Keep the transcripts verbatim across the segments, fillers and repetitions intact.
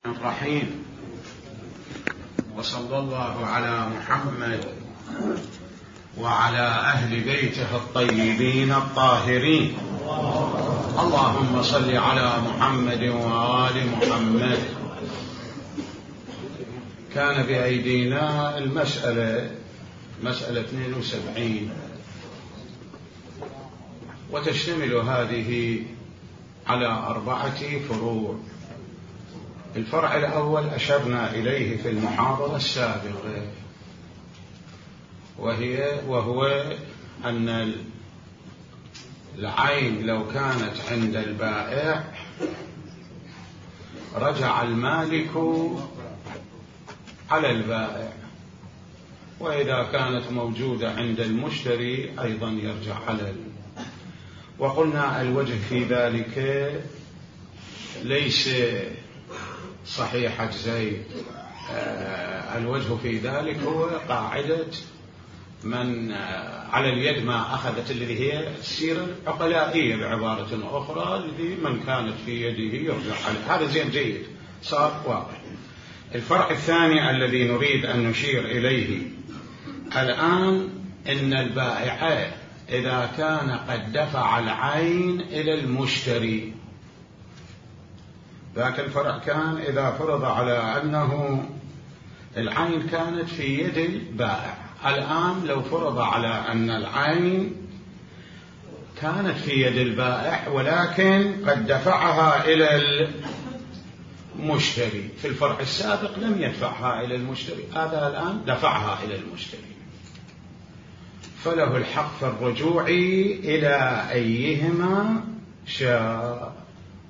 الرحيم. وصلى الله على محمد وعلى أهل بيته الطيبين الطاهرين. اللهم صل على محمد وآل محمد. كان بأيدينا المسألة مسألة اثنين وسبعين، وتشتمل هذه على أربعة فروع. الفرع الأول أشرنا إليه في المحاضرة السابقة، وهي وهو أن العين لو كانت عند البائع رجع المالك على البائع، وإذا كانت موجودة عند المشتري أيضا يرجع على ال... وقلنا الوجه في ذلك ليس صحيحة زيد. آه الوجه في ذلك هو قاعدة من آه على اليد ما أخذت، الذي هي السيرة العقلائية بعبارة أخرى، الذي من كانت في يده يرجع عليه. هذا زين جيد، صار واضح. الفرع الثاني الذي نريد أن نشير إليه الآن، إن البائع إذا كان قد دفع العين إلى المشتري، ذاك الفرع كان إذا فرض على أنه العين كانت في يد البائع. الآن لو فرض على أن العين كانت في يد البائع ولكن قد دفعها إلى المشتري. في الفرع السابق لم يدفعها إلى المشتري، هذا الآن دفعها إلى المشتري، فله الحق في الرجوع إلى أيهما شاء.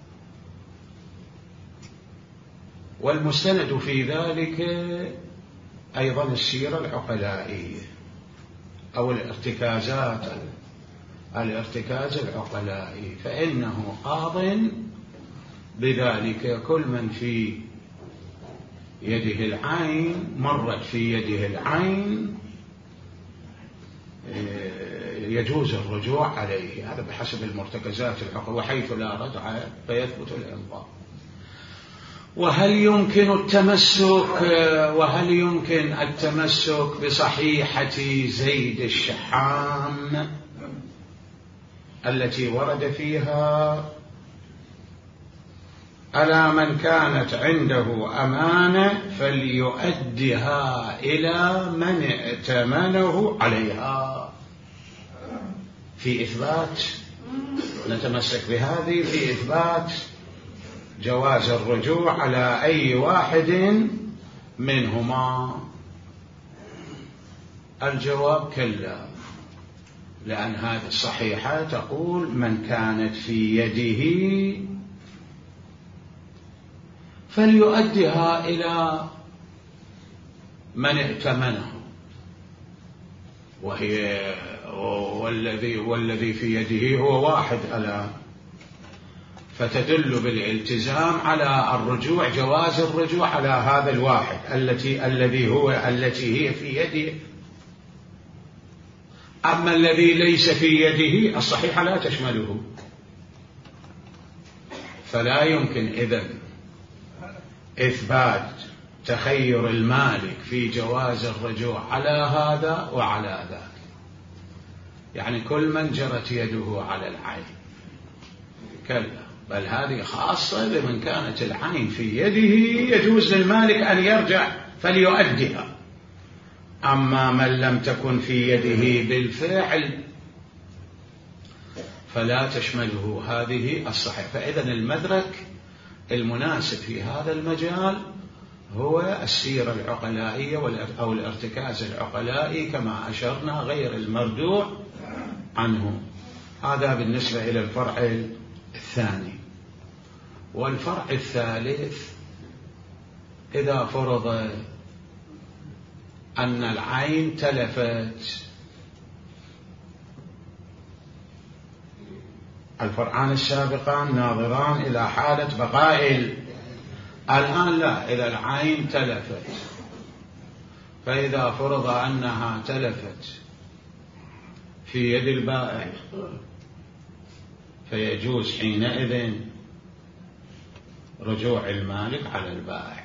والمستند في ذلك أيضا السيرة العقلائية أو الارتكازات الارتكاز العقلائي، فإنه قاض بذلك. كل من في يده العين مرت في يده العين يجوز الرجوع عليه، هذا بحسب المرتكزات العقلية، وحيث لا رجع فيثبت الإنضاء. وهل يمكن التمسك وهل يمكن التمسك بصحيحة زيد الشحام التي ورد فيها ألا من كانت عنده أمانة فليؤدها إلى من ائتمنه عليها، في إثبات نتمسك بهذه في إثبات جواز الرجوع على أي واحد منهما؟ الجواب كلا، لأن هذه الصحيحة تقول من كانت في يده فليؤدها إلى من ائتمنه، وهي والذي والذي في يده هو واحد الآن، فتدل بالالتزام على الرجوع، جواز الرجوع على هذا الواحد التي الذي هو التي هي في يده. أما الذي ليس في يده الصحيحة لا تشمله، فلا يمكن إذن إثبات تخير المالك في جواز الرجوع على هذا وعلى ذاك. يعني كل من جرت يده على العين كلا، بل هذه خاصة لمن كانت العين في يده يجوز للمالك أن يرجع فليؤدها. أما من لم تكن في يده بالفعل فلا تشمله هذه الصحيحة. فإذن المدرك المناسب في هذا المجال هو السيرة العقلائية أو الارتكاز العقلائي كما أشرنا، غير المردوع عنه. هذا بالنسبة إلى الفرع الثاني. والفرع الثالث، إذا فرض أن العين تلفت، الفرعان السابقان ناظران إلى حالة بقاء، الآن لا، إذا العين تلفت، فإذا فرض أنها تلفت في يد البائع فيجوز حينئذ رجوع المالك على البائع.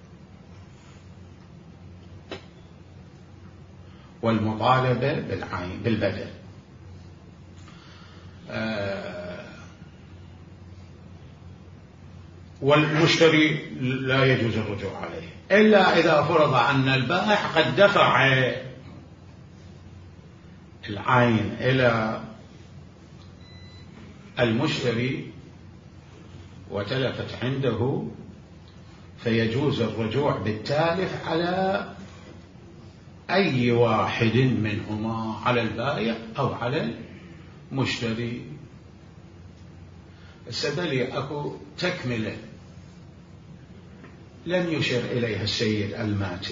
والمطالبة بالعين بالبدل. آه والمشتري لا يجوز الرجوع عليه إلا إذا فرض أن البائع قد دفع العين إلى المشتري وتلفت عنده، فيجوز الرجوع بالتالف على أي واحد منهما، على البائع أو على المشتري. السبلي أكو تكملة لم يشر إليها السيد الماتع،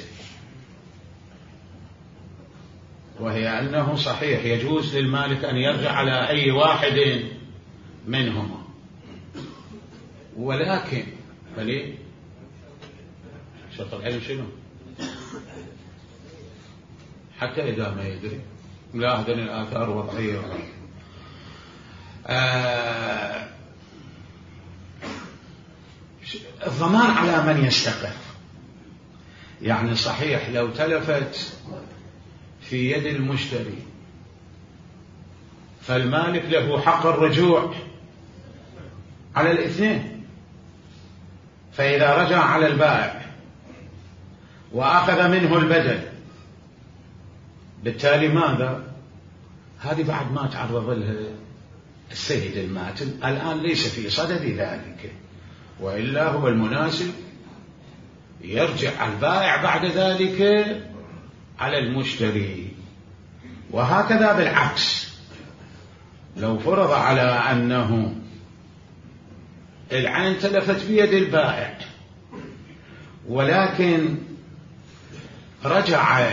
وهي أنه صحيح يجوز للمالك أن يرجع على أي واحد منهما، ولكن فليه شرط العلم شنو؟ حتى إذا ما يدري لا هذين الآثار وضعية. آه الضمان على من يستقر. يعني صحيح لو تلفت في يد المشتري فالمالك له حق الرجوع على الاثنين، فإذا رجع على البائع وأخذ منه البدل بالتالي ماذا؟ هذه بعد ما تعرض لها السيد الماتن الآن ليس في صدد ذلك، وإلا هو المناسب يرجع البائع بعد ذلك على المشتري. وهكذا بالعكس، لو فرض على أنه العين تلفت بيد البائع ولكن رجع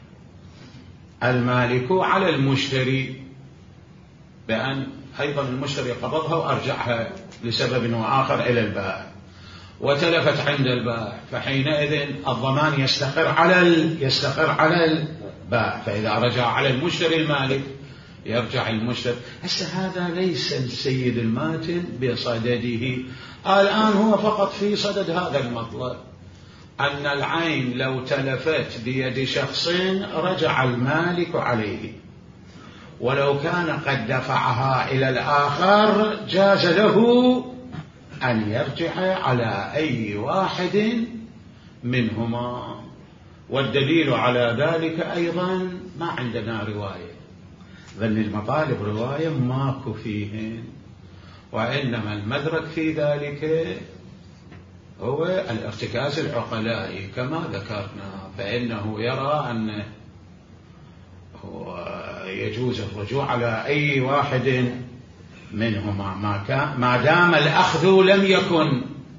المالك على المشتري بأن أيضا المشتري قبضها وأرجعها لسبب وآخر إلى البائع وتلفت عند البائع، فحينئذ الضمان يستقر على يستقر على البائع، فإذا رجع على المشتري المالك يرجع المشتري. هسه هذا ليس السيد الماتن بصدده الآن، هو فقط في صدد هذا المطلب أن العين لو تلفت بيد شخص رجع المالك عليه، ولو كان قد دفعها إلى الآخر جاز له أن يرجع على أي واحد منهما. والدليل على ذلك أيضا ما عندنا رواية، ظن المطالب رواية ماكو فيهن، وإنما المدرك في ذلك هو الارتكاز العقلائي كما ذكرنا، فإنه يرى أنه يجوز الرجوع على أي واحد منهما ما كان ما دام الأخذ لم يكن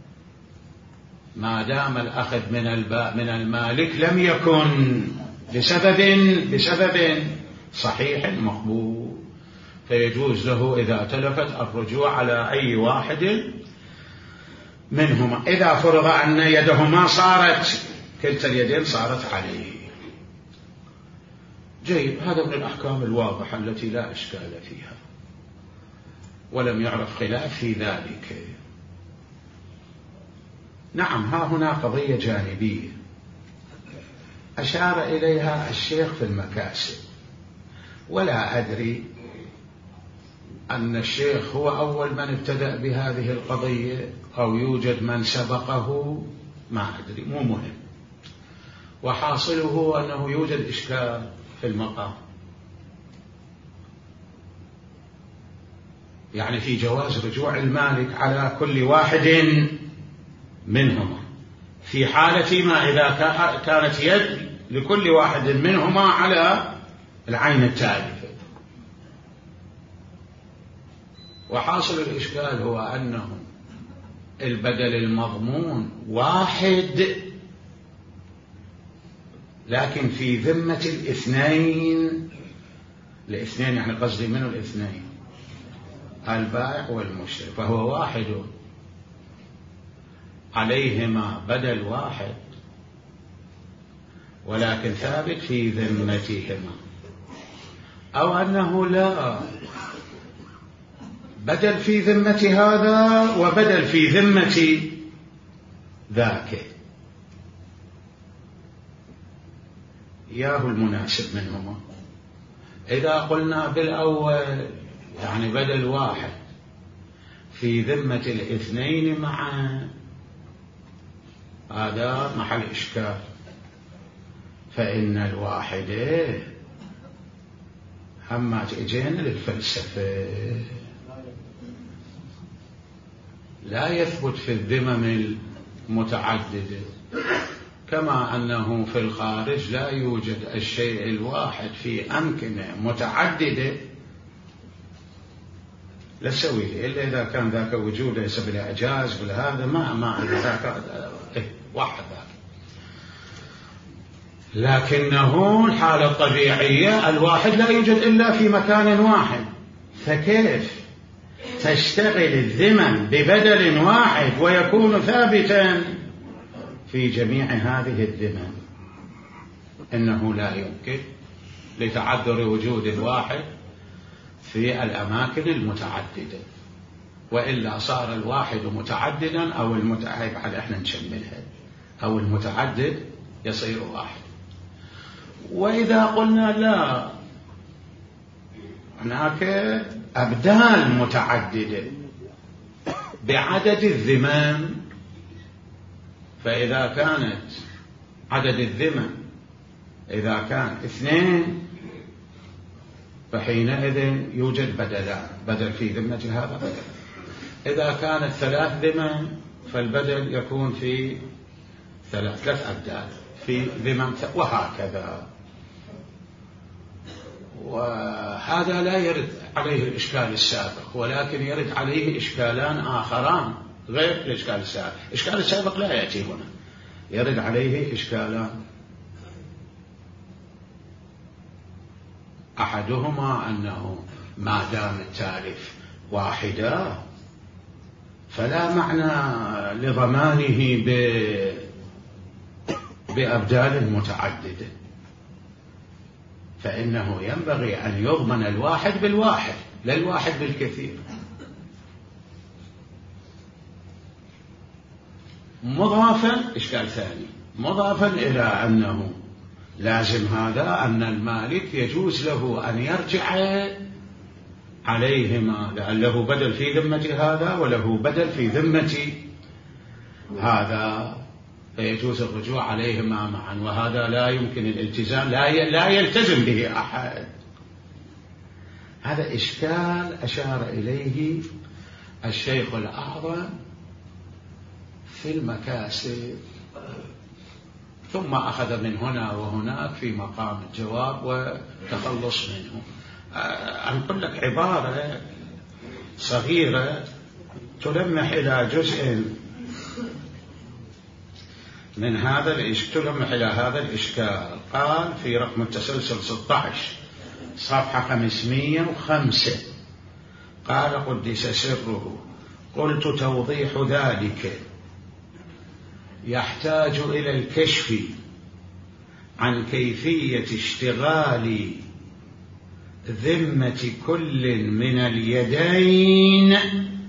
ما دام الأخذ من الباء من المالك لم يكن بسبب بسبب صحيح مقبول، فيجوز له إذا تلفت الرجوع على أي واحد منهما إذا فرض أن يدهما صارت كلتا اليدين صارت عليه. جيد، هذا من الأحكام الواضحة التي لا إشكال فيها ولم يعرف خلاف في ذلك. نعم، ها هنا قضية جانبية أشار إليها الشيخ في المكاسب، ولا أدري أن الشيخ هو أول من ابتدأ بهذه القضية أو يوجد من سبقه، ما أدري، مو مهم. وحاصله أنه يوجد إشكال في المقام، يعني في جواز رجوع المالك على كل واحد منهما في حالة ما إذا كانت يد لكل واحد منهما على العين التالفة. وحاصل الإشكال هو أنه البدل المضمون واحد، لكن في ذمة الاثنين، الاثنين يعني قصدي منه الاثنين، البائع والمشتري، فهو واحد عليهما بدل واحد ولكن ثابت في ذمتهما، أو أنه لا بدل في ذمة هذا وبدل في ذمة ذاك ياهو المناسب منهما. إذا قلنا بالأول يعني بدل واحد في ذمة الاثنين معا، هذا محل إشكال، فإن الواحدة هما تأجين للفلسفة لا يثبت في الذمم المتعددة، كما أنه في الخارج لا يوجد الشيء الواحد في أمكنة متعددة لا تسويه إلا إذا كان ذاك وجود ليس بلا إعجاز بلا هذا ما ما ذاك إيه واحد ذاك. لكنه الحالة الطبيعية الواحد لا يوجد إلا في مكان واحد، فكيف تشتغل الذمم ببدل واحد ويكون ثابتا في جميع هذه الذمم؟ إنه لا يمكن لتعذر وجود الواحد في الأماكن المتعددة، وإلا صار الواحد متعددا أو المتعدد بعد إحنا نشملها أو المتعدد يصير واحد. وإذا قلنا لا هناك أبدال متعددة بعدد الذمم، فإذا كانت عدد الذمم إذا كان اثنين فحينئذ يوجد بدلان، بدل في ذمة هذا بدل. إذا كانت ثلاث ذمم فالبدل يكون في ثلاث ثلاث أبدال في ذمم، وهكذا. وهذا لا يرد عليه الإشكال السابق، ولكن يرد عليه إشكالان آخران غير الإشكال السابق. الإشكال السابق لا يأتي هنا، يرد عليه إشكالان، أحدهما أنه ما دام التالف واحدا فلا معنى لضمانه بأبدال متعددة، فإنه ينبغي أن يضمن الواحد بالواحد لا الواحد بالكثير. مضافا إشكال ثاني، مضافا إلى أنه لازم هذا أن المالك يجوز له أن يرجع عليهما، لأن له بدل في ذمة هذا وله بدل في ذمة هذا، فيجوز الرجوع عليهما معا، وهذا لا يمكن الالتزام، لا لا يلتزم به أحد. هذا إشكال أشار إليه الشيخ الأعظم في المكاسب، ثم أخذ من هنا وهناك في مقام الجواب وتخلص منه. أنقل لك عبارة صغيرة تلمح إلى جزء من هذا الإشكال، تلمح إلى هذا الإشكال. قال في رقم التسلسل ستة عشر صفحة خمسمائة وخمسة، قال قدس سره: قلت توضيح ذلك يحتاج إلى الكشف عن كيفية اشتغال ذمة كل من اليدين،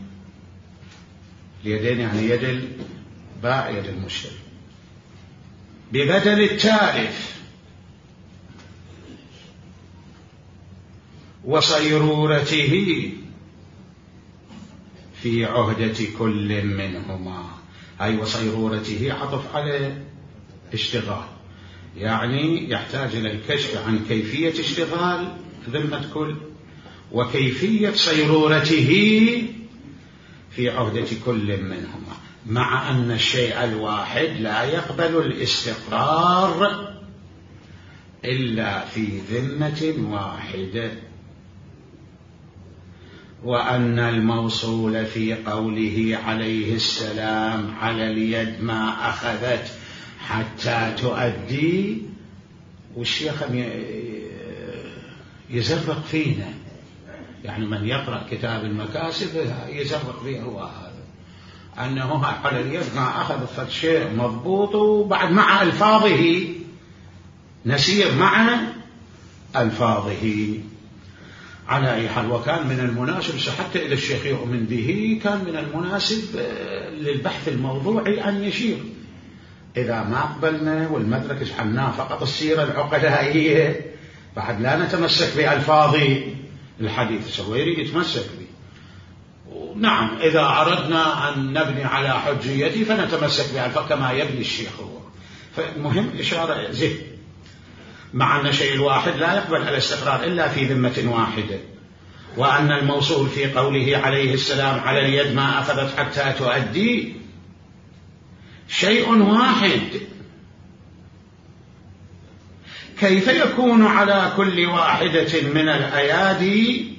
اليدين يعني يد البائع يد المشتري، ببدل التالف وصيرورته في عهدة كل منهما. أي وصيرورته عطف على اشتغال، يعني يحتاج إلى الكشف عن كيفية اشتغال ذمة كل وكيفية صيرورته في عهدة كل منهما، مع أن الشيء الواحد لا يقبل الاستقرار إلا في ذمة واحدة، وأن الموصول في قوله عليه السلام على اليد ما أخذت حتى تؤدي، والشيخ يزرق فينا، يعني من يقرأ كتاب المكاسب يزرق فيه هو هذا، أنه على اليد ما أخذ شيء مضبوط، وبعد مع ألفاظه نسير مع ألفاظه. على أي حال، وكان من المناسب حتى إذا الشيخ يؤمن به كان من المناسب للبحث الموضوعي أن يشير. إذا ما قبلنا والمدرك جعلناه فقط السيرة العقلائية بعد لا نتمسك بألفاظ الحديث، سوى يريد يتمسك به. نعم إذا أردنا أن نبني على حجيته فنتمسك بألفاظ كما يبني الشيخ هو. فالمهم إشارة زه مع أن الشيء الواحد لا يقبل الاستقرار إلا في ذمة واحدة، وأن الموصول في قوله عليه السلام على اليد ما أخذت حتى تؤدي شيء واحد، كيف يكون على كل واحدة من الأيادي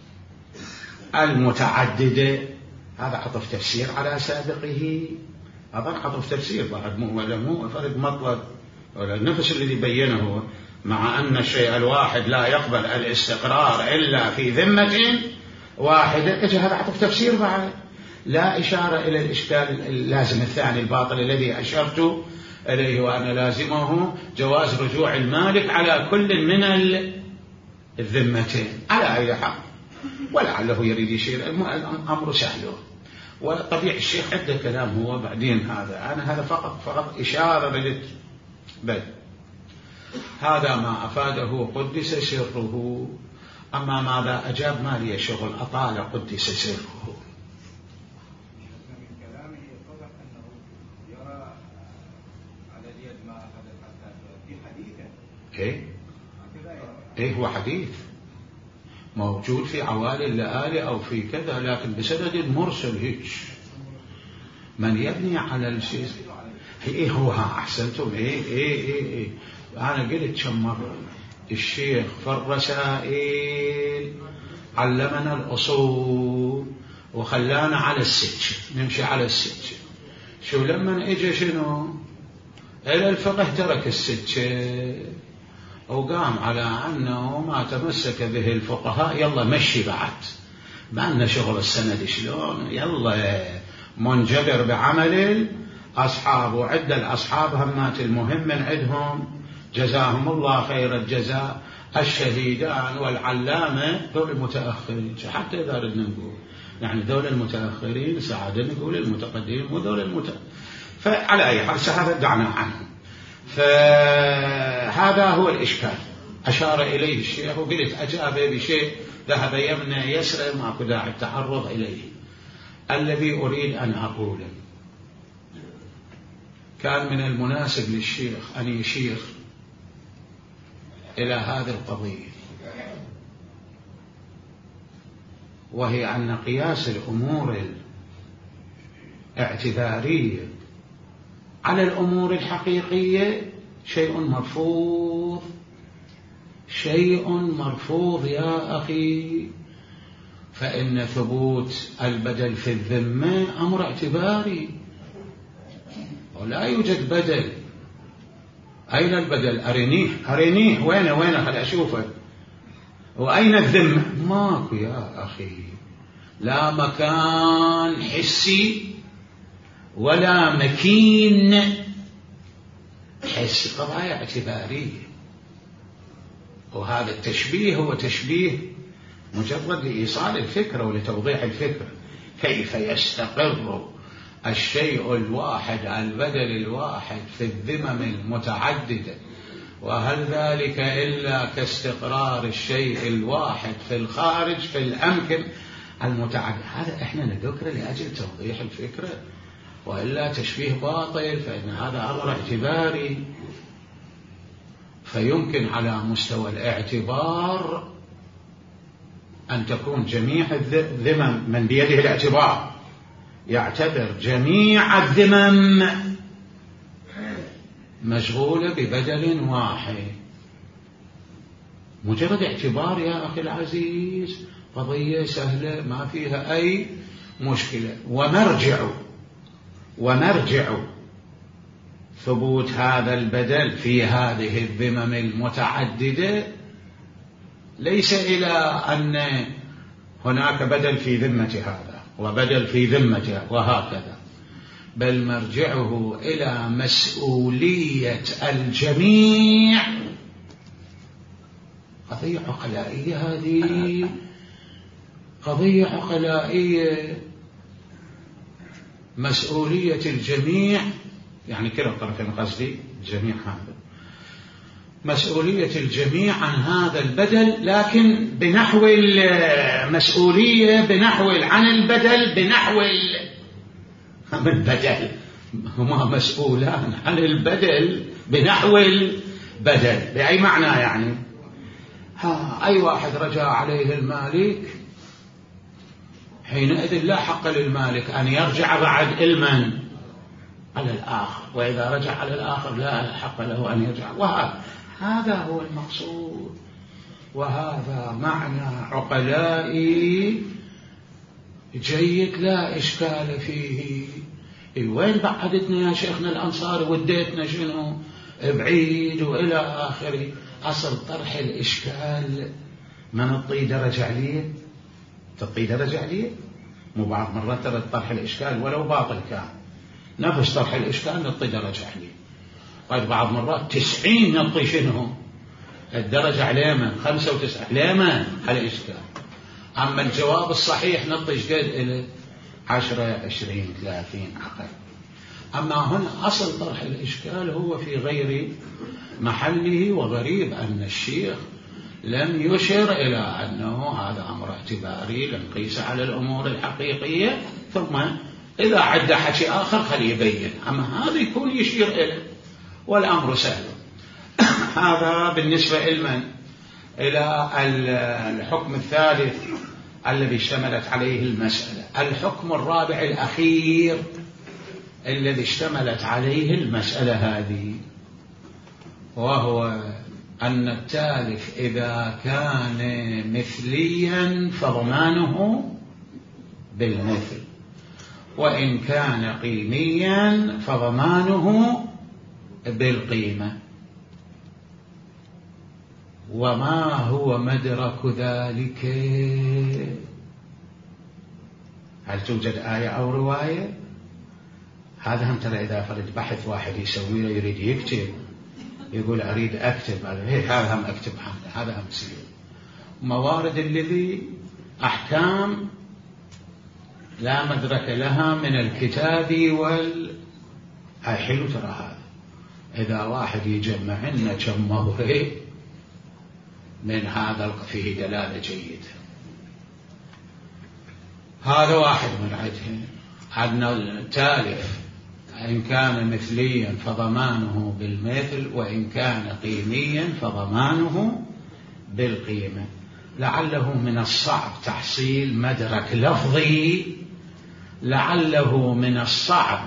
المتعددة؟ هذا عطف تفسير على سابقه، هذا عطف تفسير بعد مو ولا مو فرق مطلق ولا النفس الذي بينه، مع أن الشيء الواحد لا يقبل الاستقرار إلا في ذمة واحدة. إجا هذا عطف تفسير بعد، لا إشارة إلى الإشكال اللازم الثاني الباطل الذي أشرت إليه، وأنا لازمه جواز رجوع المالك على كل من الذمتين على أي حال، ولعله يريد يشير. الأمر سهل، وطبيعي الشيخ عنده كلام هو بعدين. هذا أنا هذا فقط فقط إشارة بدت بل هذا ما أفاده قدس سره. أما ماذا أجاب ما لي شغل، أطال قدس سره. إيه؟ إيه هو حديث موجود في عوالي اللآلي أو في كذا، لكن بسند مرسل هيك من يبني على الشيء. إيه هو ها أحسنتم. إيه إيه إيه, إيه. أنا قلت كم مرة الشيخ في الرسائل علمنا الأصول وخلانا على السج نمشي على السج. شو لما إجا شنو إلى الفقه ترك السج وقام على أنه ما تمسك به الفقهاء يلا مشي بعد ما أن شغل السند شلون يلا منجبر بعمل أصحاب وعد الأصحاب همات المهم من عندهم جزاهم الله خير الجزاء الشهيدان والعلامة دول المتأخرين. حتى إذا ردنا نقول يعني دول المتأخرين سعادة نقول المتقدمين ودول المتأخرين، فعلى أي حال هذا دعنا عنه. فهذا هو الإشكال أشار إليه الشيخ، وقلت أجاب بشيء ذهب يمنى يسرى ماكو داعي التعرض إليه. الذي أريد أن أقوله كان من المناسب للشيخ أن يشير إلى هذه القضية، وهي أن قياس الأمور الاعتبارية على الأمور الحقيقية شيء مرفوض، شيء مرفوض يا أخي. فإن ثبوت البدل في الذمة أمر اعتباري ولا يوجد بدل. أين البدل؟ أرينيه أرينيه وين وين خلي أشوفه. وأين الذمة؟ ماكو يا أخي، لا مكان حسي ولا مكين حسي، قضايا اعتبارية. وهذا التشبيه هو تشبيه مجرد لإيصال الفكرة ولتوضيح الفكرة. كيف يستقر الشيء الواحد البدل الواحد في الذمم المتعددة، وهل ذلك إلا كاستقرار الشيء الواحد في الخارج في الأمكن المتعدد. هذا إحنا نذكره لأجل توضيح الفكرة، وإلا تشبيه باطل، فإن هذا أمر اعتباري. فيمكن على مستوى الاعتبار أن تكون جميع الذمم من بيده الاعتبار يعتبر جميع الذمم مشغولة ببدل واحد. مجرد اعتبار يا أخي العزيز، قضية سهلة ما فيها أي مشكلة. ومرجع ومرجع ثبوت هذا البدل في هذه الذمم المتعددة ليس إلى أن هناك بدل في ذمة هذا وبدل في ذمة وهكذا، بل مرجعه إلى مسؤولية الجميع قضية عقلائية، هذه قضية عقلائية، مسؤولية الجميع، يعني كلا الطرفين قصدي الجميع، هذا مسؤولية الجميع عن هذا البدل، لكن بنحو المسؤولية، بنحو عن البدل، بنحو البدل، هما مسؤولان عن البدل بنحو البدل. بأي معنى يعني؟ ها أي واحد رجع عليه المالك حينئذ لا حق للمالك أن يرجع بعد المن على الآخر، وإذا رجع على الآخر لا حق له أن يرجع. وهذا هذا هو المقصود، وهذا معنى عقلائي جيد لا إشكال فيه. وين بعدتنا يا شيخنا الأنصاري، وديتنا شنو بعيد وإلى آخره. أصل طرح الإشكال من الطي درجة عليه، تطي درجة عليه، مو بعض مرات ترى طرح الإشكال ولو باطل كان نفس طرح الإشكال نطي درجة عليه. طيب بعض مرات تسعين نطي شنو الدرجة عليه، من خمسة وتسعة لما على الإشكال. أما الجواب الصحيح نطي قد إلى عشرة عشرين ثلاثين أقل. أما هنا أصل طرح الإشكال هو في غير محله، وغريب أن الشيخ لم يشر إلى أنه هذا أمر اعتباري لنقيس على الأمور الحقيقية، ثم إذا عد حكي آخر خليه يبين، أما هذا يكون يشير إليه والأمر سهل. هذا بالنسبة لمن إلى الحكم الثالث الذي اشتملت عليه المسألة. الحكم الرابع الأخير الذي اشتملت عليه المسألة هذه، وهو أن التالف إذا كان مثليا فضمانه بالمثل، وإن كان قيميا فضمانه بالقيمة. وما هو مدرك ذلك؟ هل توجد آية أو رواية؟ هذا هم ترى إذا فرد بحث واحد يسويه يريد يكتب، يقول أريد أكتب، هذا هم أكتب، هذا هم يصير. موارد الذي أحكام لا مدرك لها من الكتاب وال حلو. ترى هذا إذا واحد يجمع لنا كم مورد من هذا فيه دلالة جيدة. هذا واحد من عدهم، عندنا التالف إن كان مثليا فضمانه بالمثل، وإن كان قيميا فضمانه بالقيمة. لعله من الصعب تحصيل مدرك لفظي، لعله من الصعب.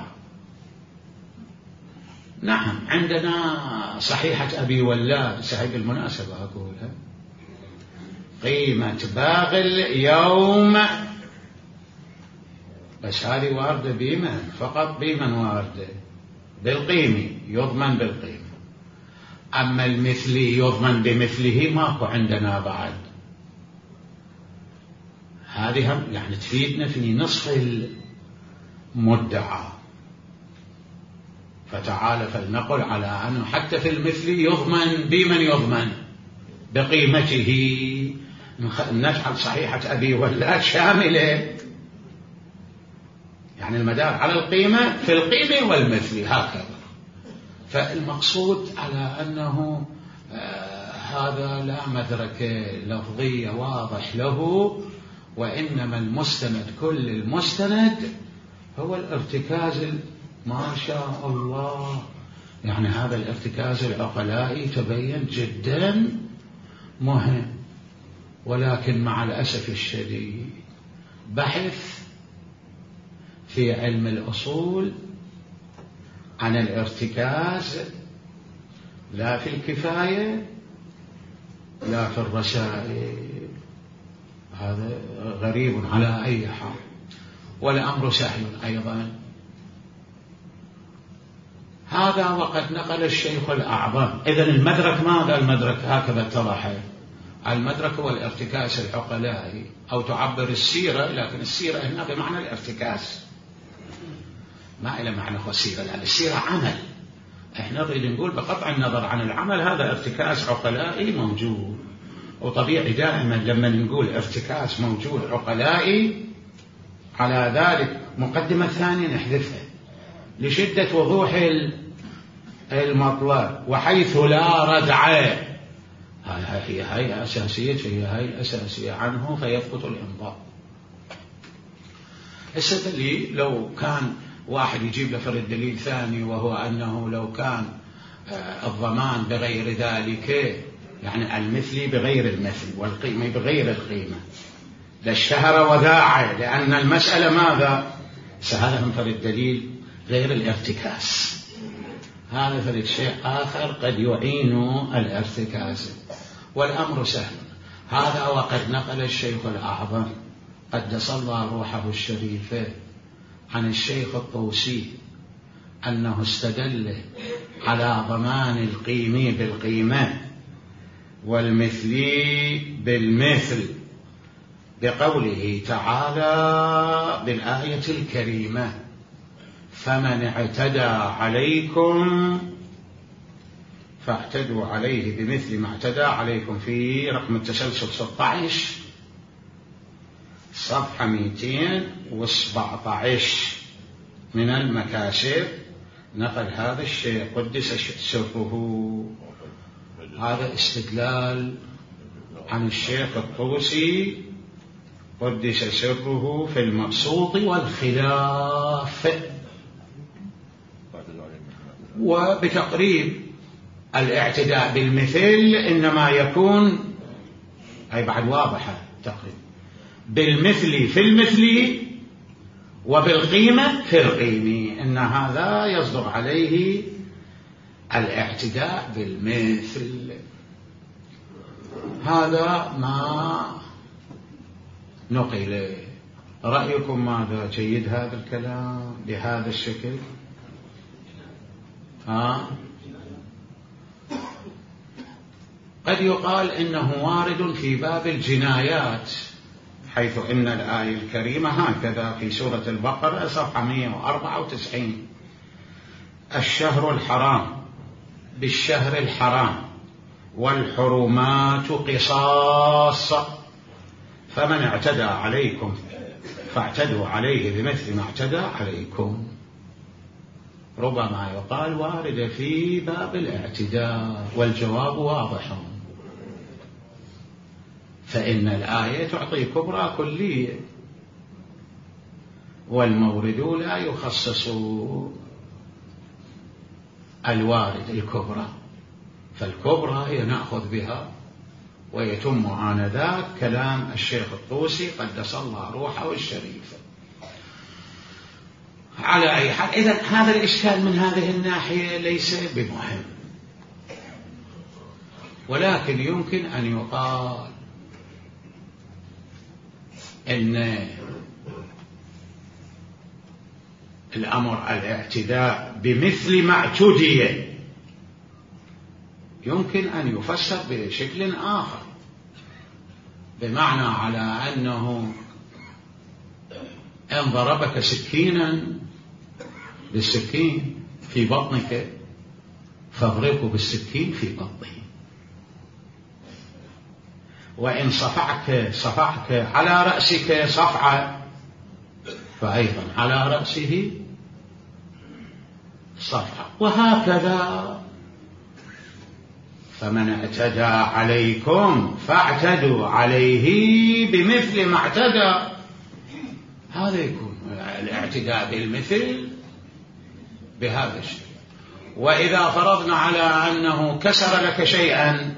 نعم عندنا صحيحة أبي ولاد، صحيح بالمناسبة أقولها، قيمة باغل يوم، بس هذه واردة بمن فقط، بمن واردة بالقيمة، يضمن بالقيمة. أما المثلي يضمن بمثله ماكو عندنا بعد. هذه هم يعني تفيدنا في نصف المدعى. فتعالى فلنقل على أنه حتى في المثلي يضمن بمن يضمن بقيمته. نجعل صحيحة أبي ولاد شاملة، يعني المدار على القيمة في القيمة والمثل هكذا. فالمقصود على أنه آه هذا لا مدرك لفظي واضح له، وإنما المستند كل المستند هو الارتكاز ما شاء الله. يعني هذا الارتكاز العقلائي تبين جدا مهم، ولكن مع الأسف الشديد بحث في علم الأصول عن الارتكاز لا في الكفاية لا في الرسائل، هذا غريب على أي حال، والأمر سهل أيضا. هذا وقد نقل الشيخ الأعظم. إذن المدرك ماذا؟ المدرك هكذا اتضح، المدرك هو الارتكاز العقلائي، أو تعبر السيرة، لكن السيرة هنا بمعنى الارتكاز، ما إلى معنى هو السيرة، لأن السيرة عمل. إحنا نريد نقول بقطع النظر عن العمل هذا ارتكاز عقلائي موجود. وطبيعي دائما لما نقول ارتكاز موجود عقلائي على ذلك مقدمة ثانية نحذفها لشدة وضوح المطلب، وحيث لا ردع هي هي أساسية هي هي أساسية عنه فيثبت الإنضاء. السدليل لو كان واحد يجيب له فرد دليل ثاني وهو أنه لو كان الضمان بغير ذلك، يعني المثلي بغير المثل والقيمة بغير القيمة، لاشتهر وذاع، لأن المسألة ماذا؟ سهل من فرد دليل غير الارتكاز، هذا فرد شيء آخر قد يعين الارتكاز، والأمر سهل. هذا وقد نقل الشيخ الأعظم قدس الله روحه الشريفة عن الشيخ الطوسي أنه استدل على ضمان القيمي بالقيمة والمثلي بالمثل بقوله تعالى بالآية الكريمة: فمن اعتدى عليكم فاعتدوا عليه بمثل ما اعتدى عليكم، في رقم التسلسل ستة عشر صفحة مئتين وسبعة عشر من المكاسب، نقل هذا الشيء قدس سره. هذا استدلال عن الشيخ الطوسي قدس سره في المقصود والخلاف. وبتقريب الاعتداء بالمثل إنما يكون، أي بعد واضحة تقريب، بالمثل في المثل وبالقيمة في القيمة، إن هذا يصدر عليه الاعتداء بالمثل. هذا ما نقل. رأيكم ماذا؟ جيد هذا الكلام بهذا الشكل؟ ها؟ قد يقال إنه وارد في باب الجنايات، حيث إن الآية الكريمة هكذا في سورة البقرة صفحة مئة وأربعة وتسعين: الشهر الحرام بالشهر الحرام والحرمات قصاص، فمن اعتدى عليكم فاعتدوا عليه بمثل ما اعتدى عليكم. ربما يقال وارد في باب الاعتداء، والجواب واضح، فإن الآية تعطي كبرى كلية، والمورد لا يخصص الوارد الكبرى، فالكبرى هي نأخذ بها، ويتم آنذاك كلام الشيخ الطوسي قدس الله روحه الشريفة. على أي حال، إذن هذا الإشكال من هذه الناحية ليس بمهم، ولكن يمكن أن يقال إن الأمر الاعتداء بمثل ما اعتدي يمكن أن يفسر بشكل آخر، بمعنى على أنه إن ضربك سكينا بالسكين في بطنك فاضربه بالسكين في بطنه، وإن صفعك صفعك على رأسك صفعة فأيضا على رأسه صفعة، وهكذا. فمن اعتدى عليكم فاعتدوا عليه بمثل ما اعتدى، هذا يكون الاعتداء بالمثل بهذا الشيء. وإذا فرضنا على أنه كسر لك شيئا،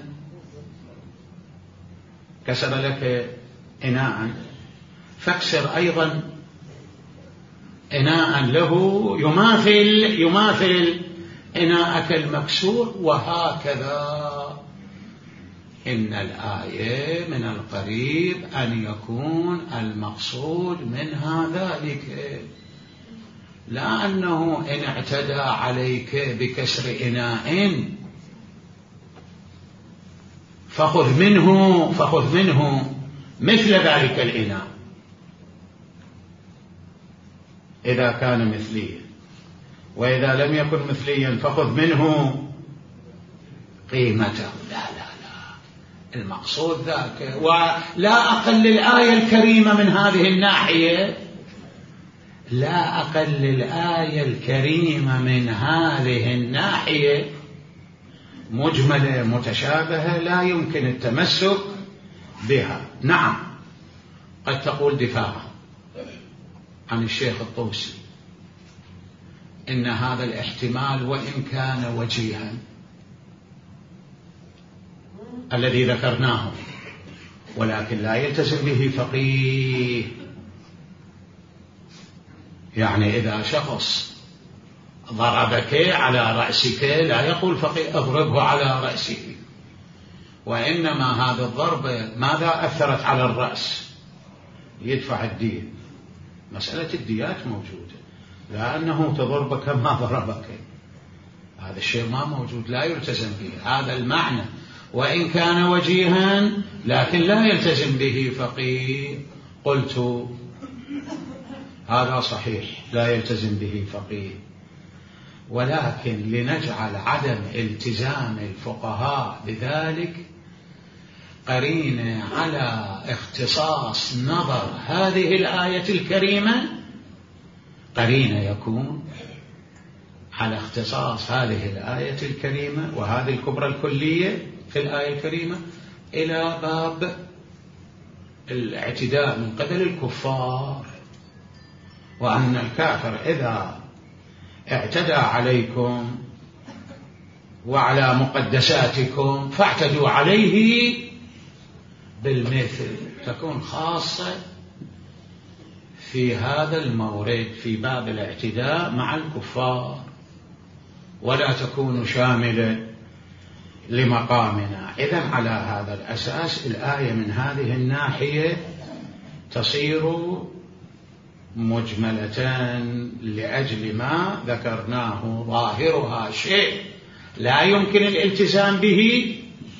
كسر لك إناء، فاكسر أيضا إناء له يماثل يماثل إناءك المكسور، وهكذا. إن الآية من القريب أن يكون المقصود منها ذلك، لا أنه إن اعتدى عليك بكسر إناء فخذ منه فخذ منه مثل ذلك الإناء إذا كان مثليا، وإذا لم يكن مثليا فخذ منه قيمته. لا لا لا، المقصود ذاك. ولا أقل الآية الكريمة من هذه الناحية، لا أقل الآية الكريمة من هذه الناحية مجملة متشابهة لا يمكن التمسك بها. نعم قد تقول دفاعا عن الشيخ الطوسي إن هذا الاحتمال وإن كان وجيها الذي ذكرناه ولكن لا يلتزم به فقيه. يعني إذا شخص ضربك على رأسك لا يقول فقيه اضربه على رأسه، وإنما هذه الضربة ماذا أثرت على الرأس؟ يدفع الدين. مسألة الديات موجودة، لا أنه تضربك ما ضربك، هذا الشيء ما موجود، لا يلتزم به. هذا المعنى وإن كان وجيها لكن لا يلتزم به فقيه. قلت هذا صحيح لا يلتزم به فقيه، ولكن لنجعل عدم التزام الفقهاء بذلك قرينة على اختصاص نظر هذه الآية الكريمة، قرينة يكون على اختصاص هذه الآية الكريمة وهذه الكبرى الكلية في الآية الكريمة إلى باب الاعتداء من قبل الكفار، وأن الكافر إذا اعتدى عليكم وعلى مقدساتكم فاعتدوا عليه بالمثل. تكون خاصة في هذا المورد في باب الاعتداء مع الكفار، ولا تكون شاملة لمقامنا. إذن على هذا الأساس الآية من هذه الناحية تصير مجملة لأجل ما ذكرناه، ظاهرها شيء لا يمكن الالتزام به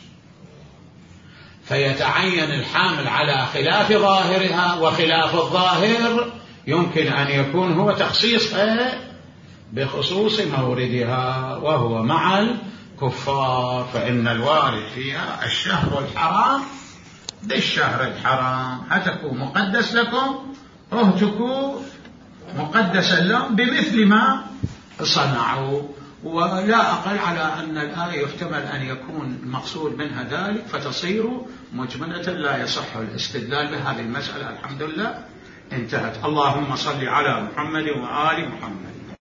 فيتعين الحامل على خلاف ظاهرها، وخلاف الظاهر يمكن أن يكون هو تخصيصها بخصوص موردها وهو مع الكفار، فإن الوارد فيها الشهر الحرام بالشهر الحرام، هتكون مقدس لكم اهتكوا مقدسا لهم بمثل ما صنعوا. ولا أقل على أن الآية يحتمل أن يكون المقصود منها ذلك فتصير مجملة لا يصح الاستدلال بهذه المسألة. الحمد لله انتهت. اللهم صل على محمد وآل محمد.